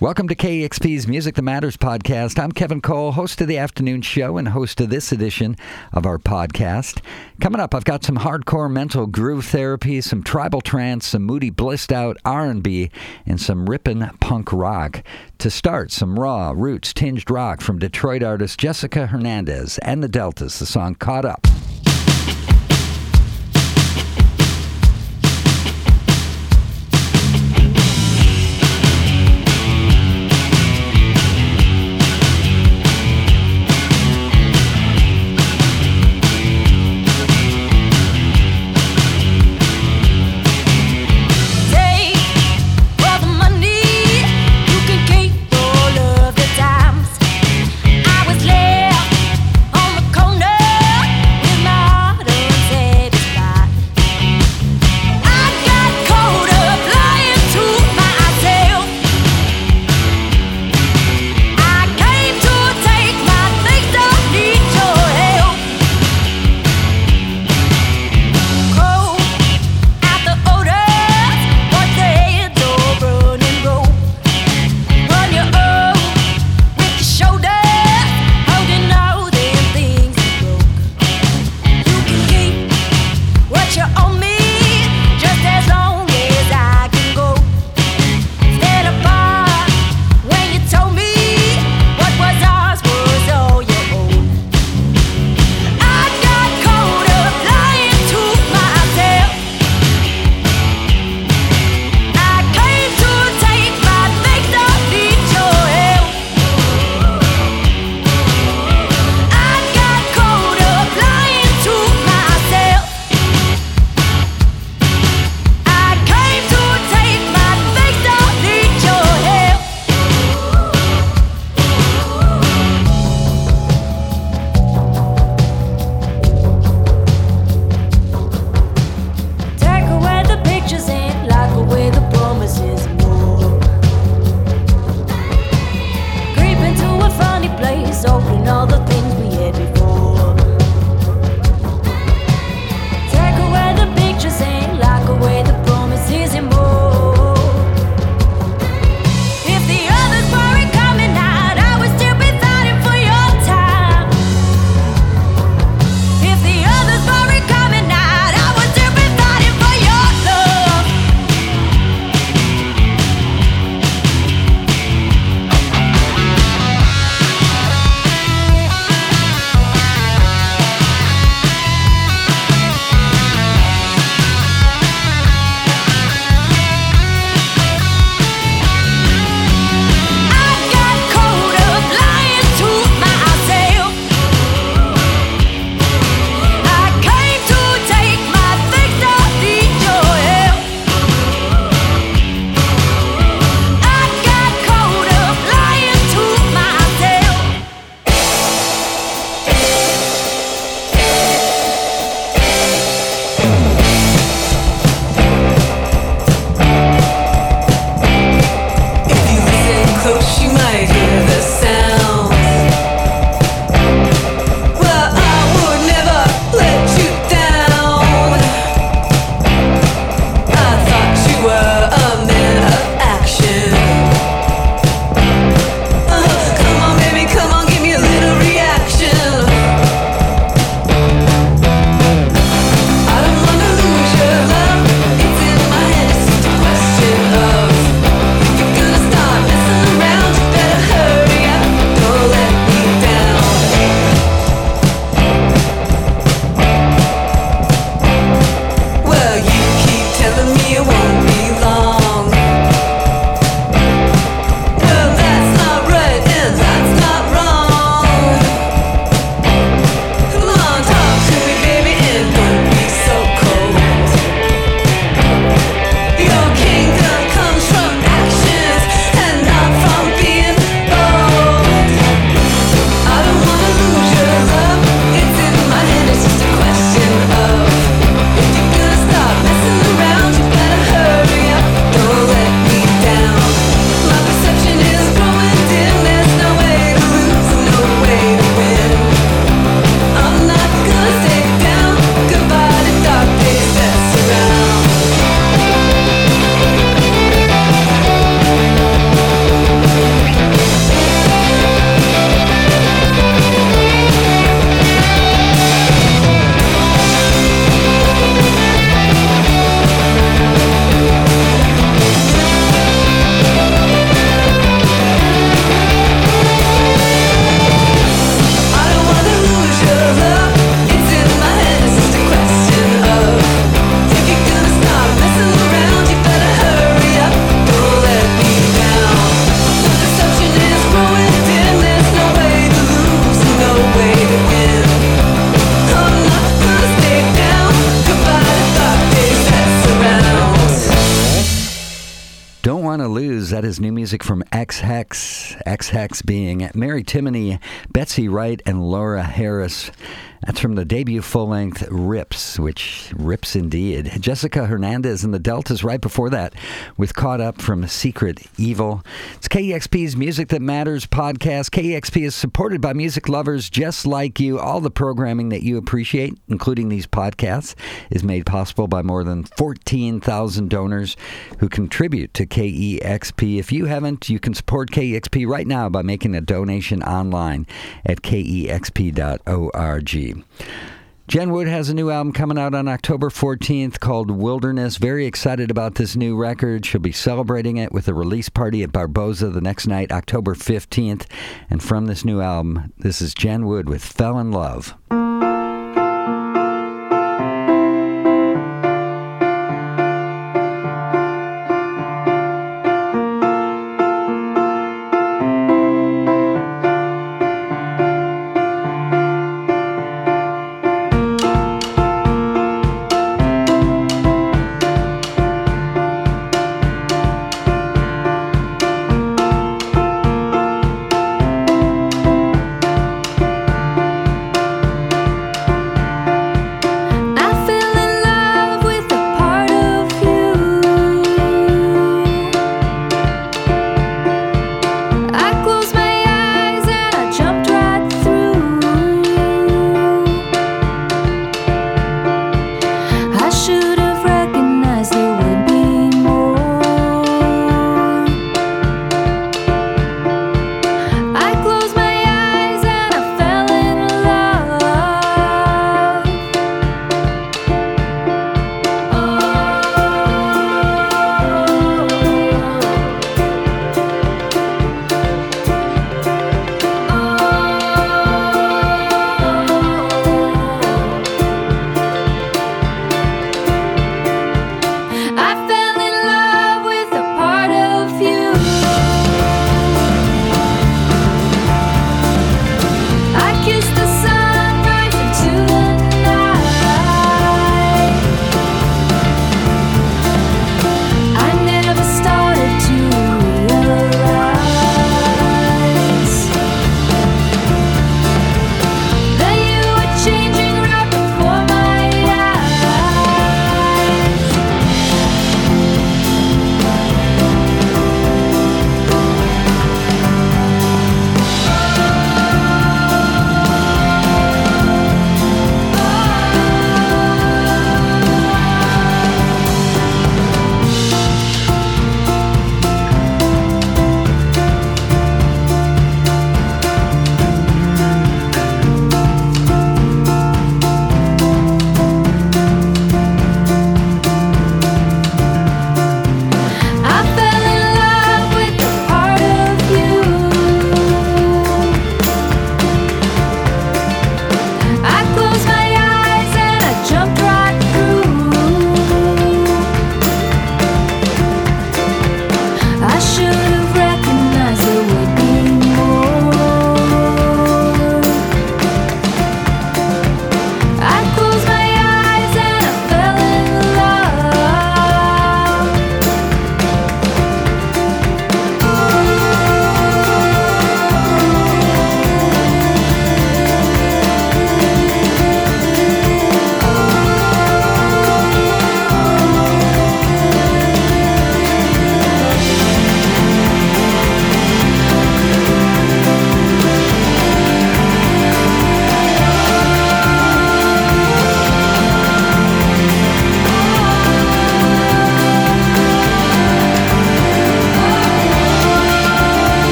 Welcome to KEXP's Music That Matters podcast. I'm Kevin Cole, host of the afternoon show and host of this edition of our podcast. Coming up, I've got some hardcore mental groove therapy, some tribal trance, some moody blissed out R&B, and some rippin' punk rock. To start, some raw, roots tinged rock from Detroit artist Jessica Hernandez and the Deltas, the song Caught Up. I was left on the corner with my that is new music from X-Hex. X-Hex being Mary Timony, Betsy Wright, and Laura Harris. That's from the debut full-length Rips, which rips indeed. Jessica Hernandez and the Deltas right before that with Caught Up from Secret Evil. It's KEXP's Music That Matters podcast. KEXP is supported by music lovers just like you. All the programming that you appreciate, including these podcasts, is made possible by more than 14,000 donors who contribute to KEXP. If you haven't, you can support KEXP right now by making a donation online at kexp.org. Jen Wood has a new album coming out on October 14th called Wilderness. Very excited about this new record. She'll be celebrating it with a release party at Barboza the next night, October 15th. And from this new album, this is Jen Wood with Fell in Love.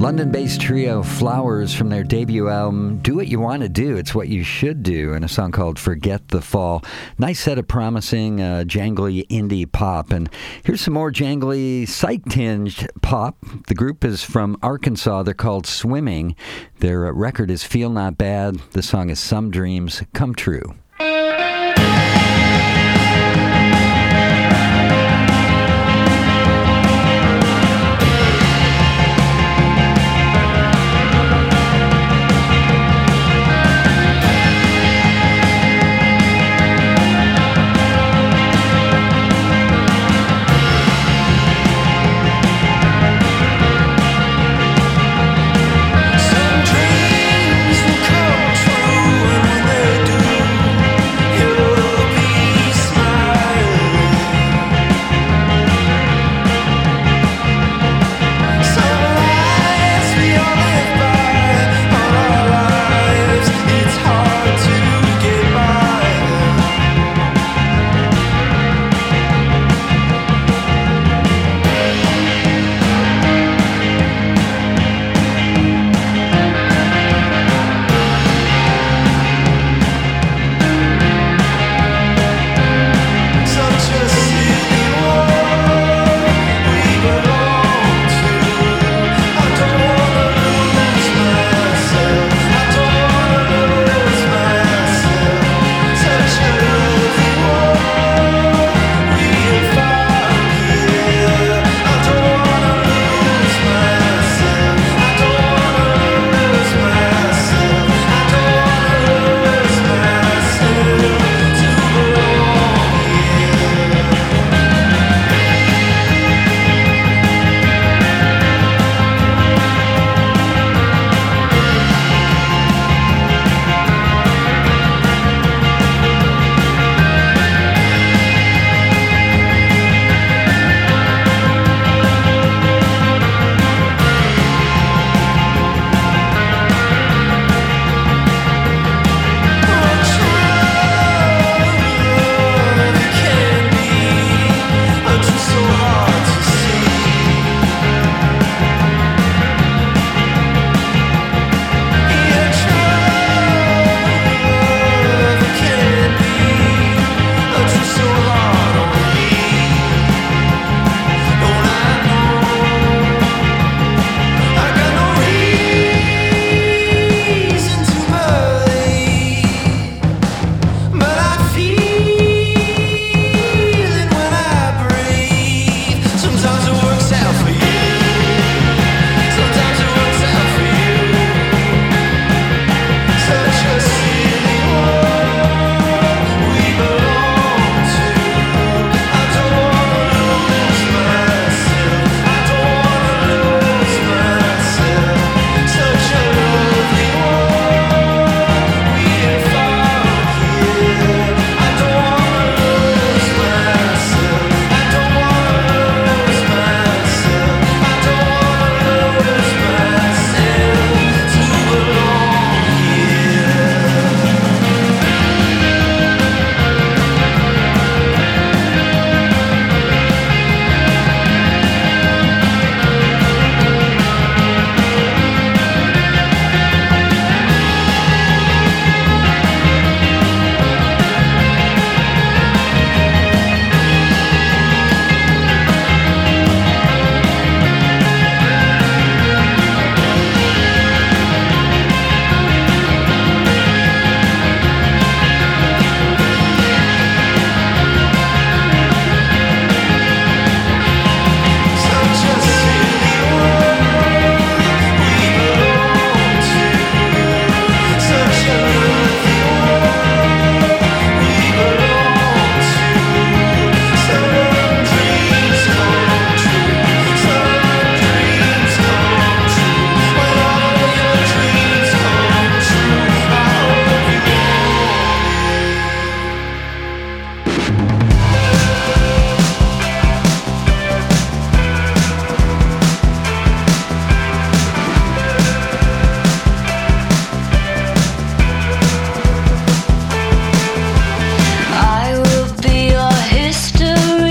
London-based trio Flowers from their debut album, Do What You Want to Do, It's What You Should Do, and a song called Forget the Fall. Nice set of promising, jangly indie pop. And here's some more jangly, psych-tinged pop. The group is from Arkansas. They're called Swimming. Their record is Feel Not Bad. The song is Some Dreams Come True.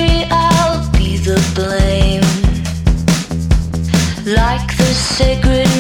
Like the sacred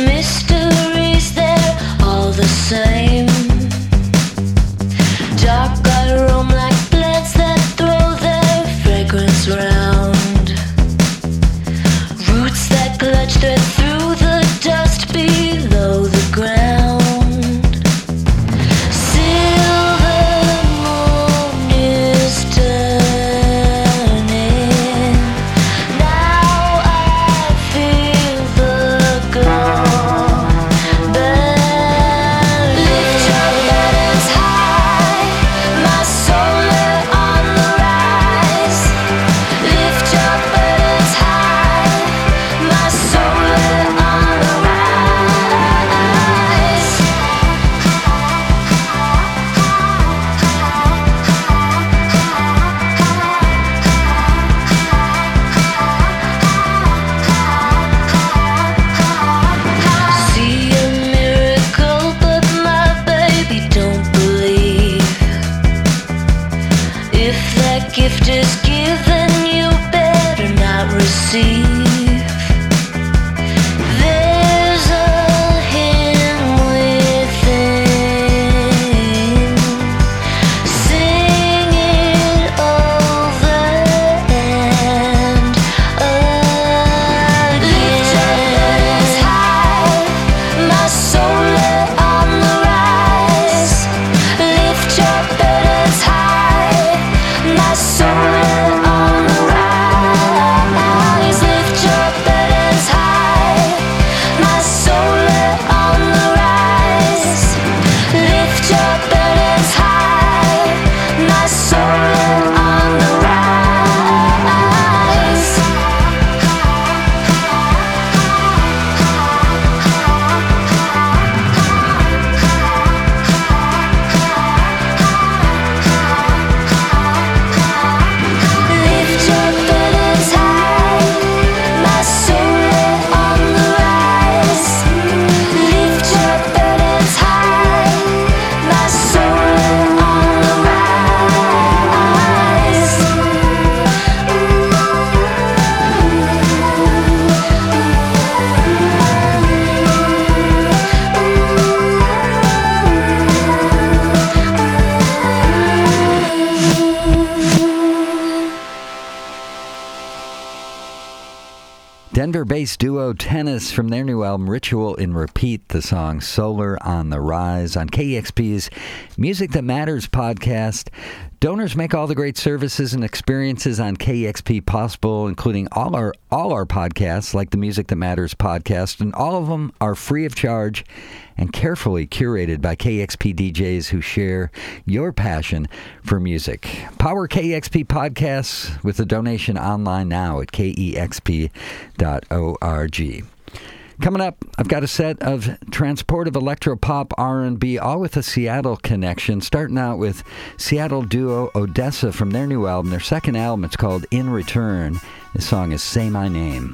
Denver-based duo Tennis from their new album Ritual in Repeat, the song Solar on the Rise on KEXP's Music That Matters podcast. Donors make all the great services and experiences on KEXP possible, including all our podcasts, like the Music That Matters podcast, and all of them are free of charge and carefully curated by KEXP DJs who share your passion for music. Power KEXP podcasts with a donation online now at KEXP.org. Coming up, I've got a set of transportive electropop R&B, all with a Seattle connection, starting out with Seattle duo Odessa from their new album, their second album. It's called In Return. The song is Say My Name.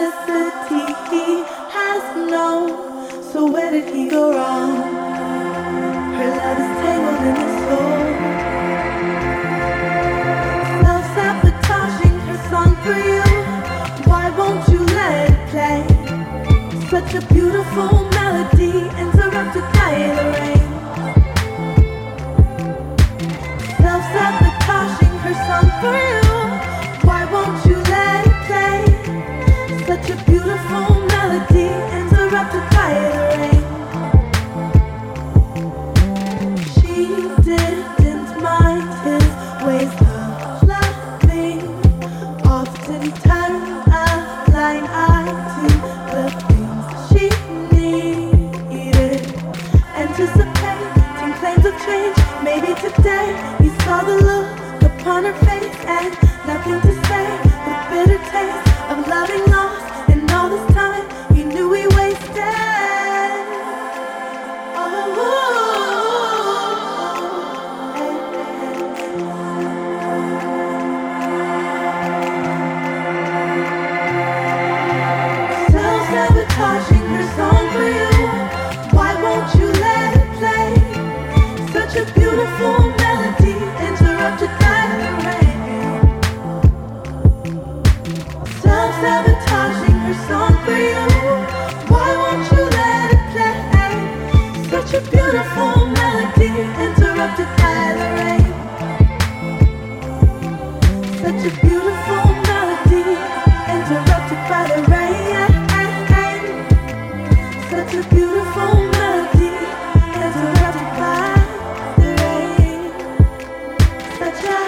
necessity he has known. So where did he go wrong? Her love is tangled in his soul. Self-sabotaging her song for you. Why won't you let it play? Such a beautiful melody interrupted by the rain. Self-sabotaging her song for you. Why won't you let it play? Such a beautiful melody interrupted by the rain. She didn't mind his ways of loving, often turned a blind eye to the things she needed. Anticipating claims of change. Maybe today he saw the look upon her face and nothing to say but bitter taste of loving lost. And all this time he knew he wasted. Self-sabotaging her song for you. Why won't you let it play? Such a beautiful melody interrupted by the rain. Self-sabotaging her song for you. Why won't you let it play? Such a beautiful melody interrupted by the rain. Such a beautiful melody interrupted by the rain. Such a beautiful melody interrupted by the rain. Such a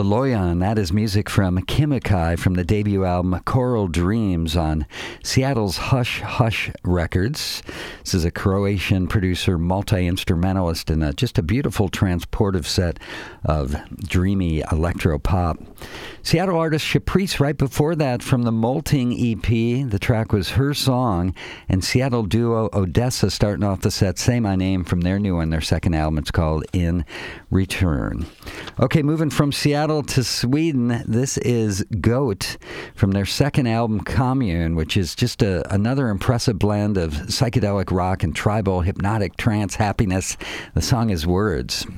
Loyan. That is music from Kimikai from the debut album Coral Dreams on Seattle's Hush Hush Records. This is a Croatian producer, multi-instrumentalist, and just a beautiful transportive set of dreamy electro-pop. Seattle artist Caprice right before that from the Molting EP. The track was Her Song, and Seattle duo Odessa starting off the set, Say My Name, from their new one, their second album. It's called In Return. Okay, moving from Seattle to Sweden, this is Goat from their second album, Commune, which is just another impressive blend of psychedelic rock and tribal hypnotic trance happiness. The song is Words.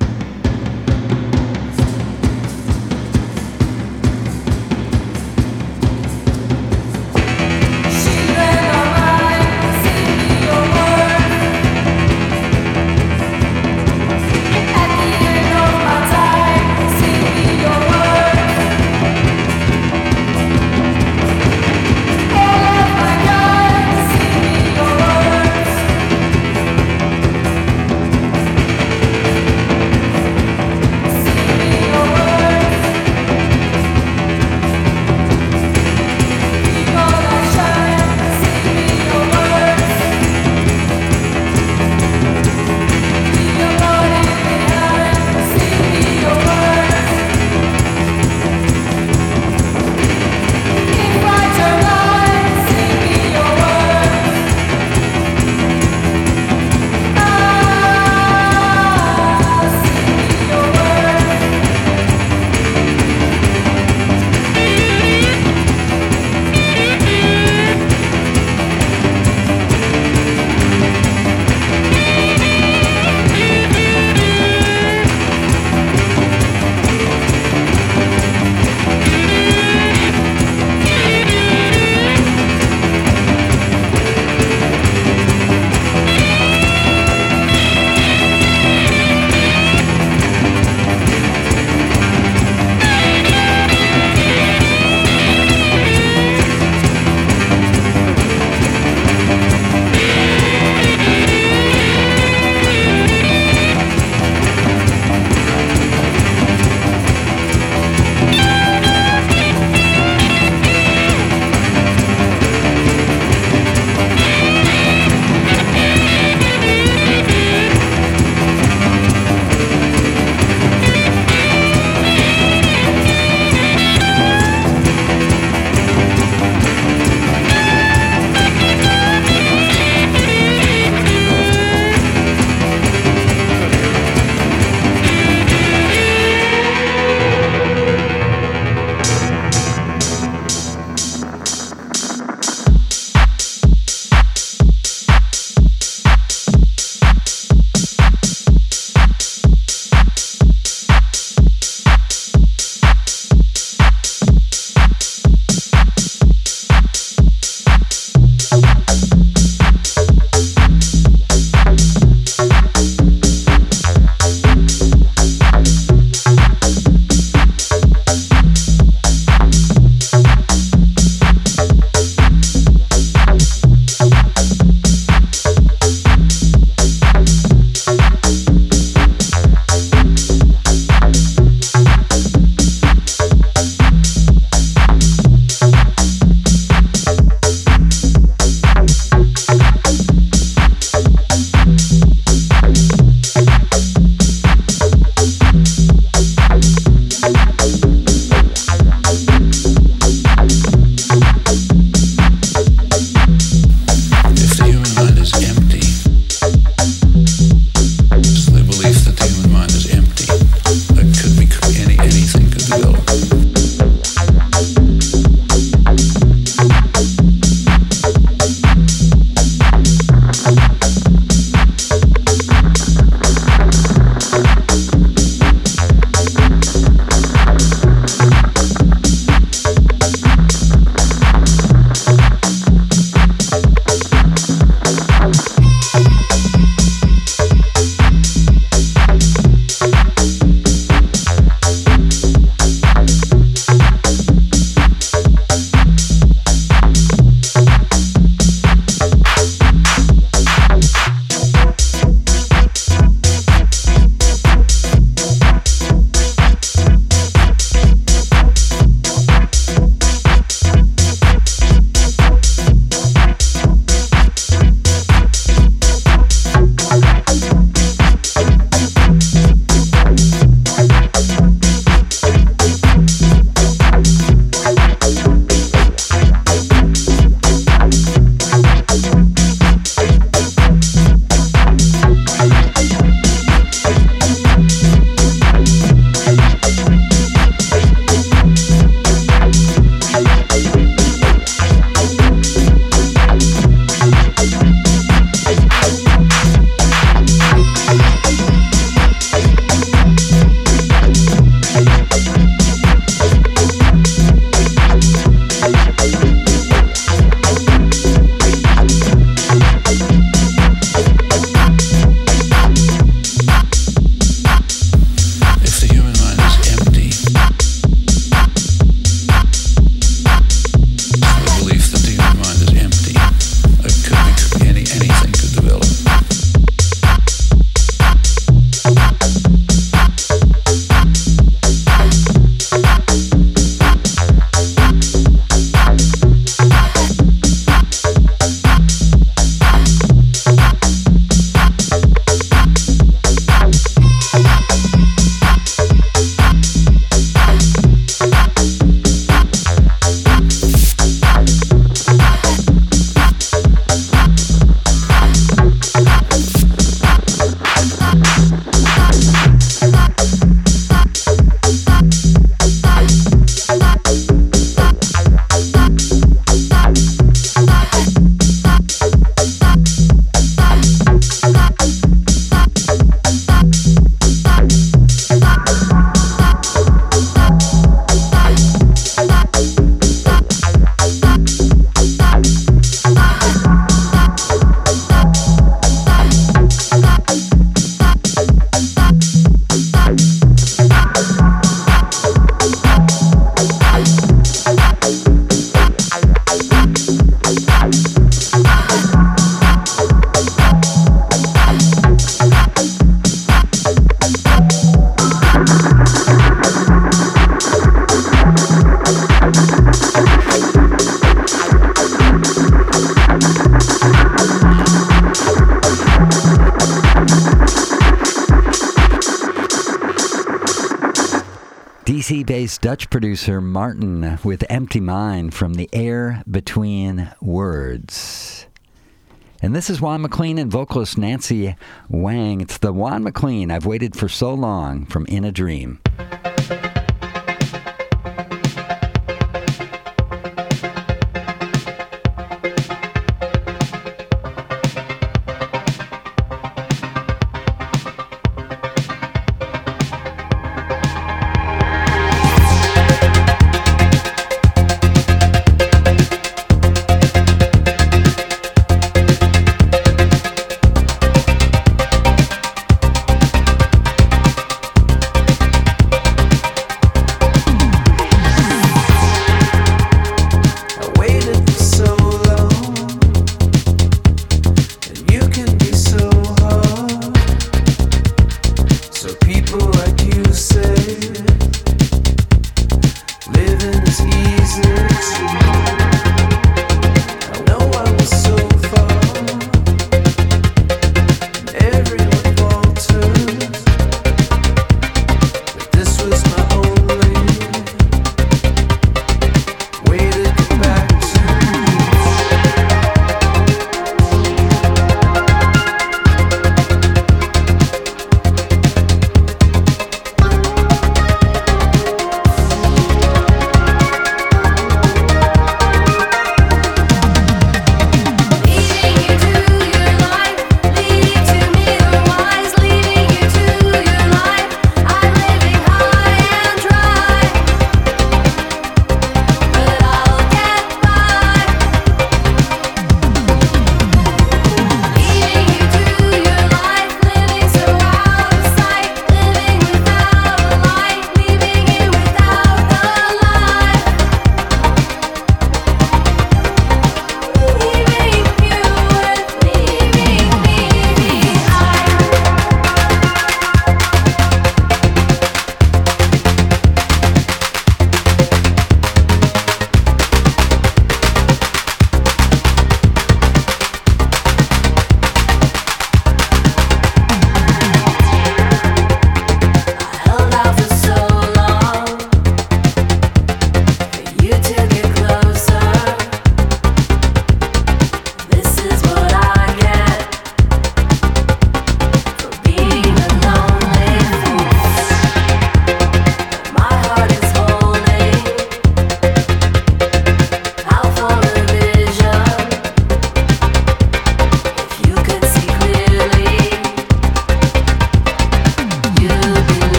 DC-based Dutch producer Martin with Empty Mind from The Air Between Words. And this is Juan MacLean and vocalist Nancy Wang. It's the Juan MacLean I've Waited for So Long from In a Dream.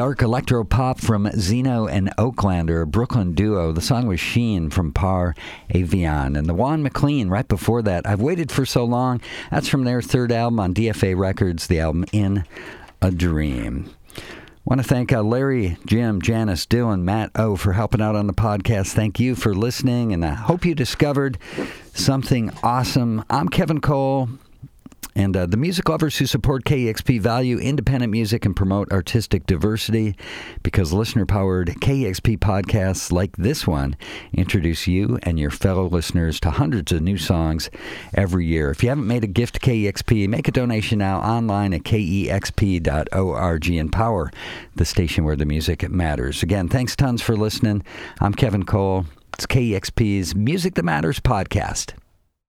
dark electro-pop from Zeno and Oaklander, a Brooklyn duo. The song was Sheen from Par Avion. And the Juan McLean right before that, I've Waited for So Long. That's from their third album on DFA Records, the album In a Dream. I want to thank Larry, Jim, Janice, Dylan, Matt O for helping out on the podcast. Thank you for listening, and I hope you discovered something awesome. I'm Kevin Cole. And the music lovers who support KEXP value independent music and promote artistic diversity because listener-powered KEXP podcasts like this one introduce you and your fellow listeners to hundreds of new songs every year. If you haven't made a gift to KEXP, make a donation now online at KEXP.org and power the station where the music matters. Again, thanks tons for listening. I'm Kevin Cole. It's KEXP's Music That Matters podcast.